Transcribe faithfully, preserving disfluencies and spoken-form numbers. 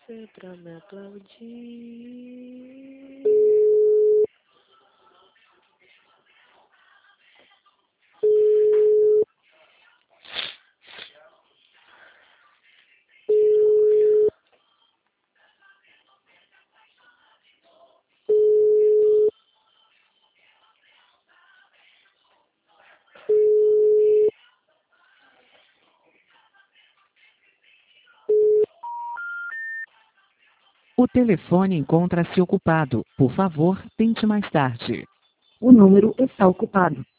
você pra me aplaudir. O telefone encontra-se ocupado. Por favor, tente mais tarde. O número está ocupado.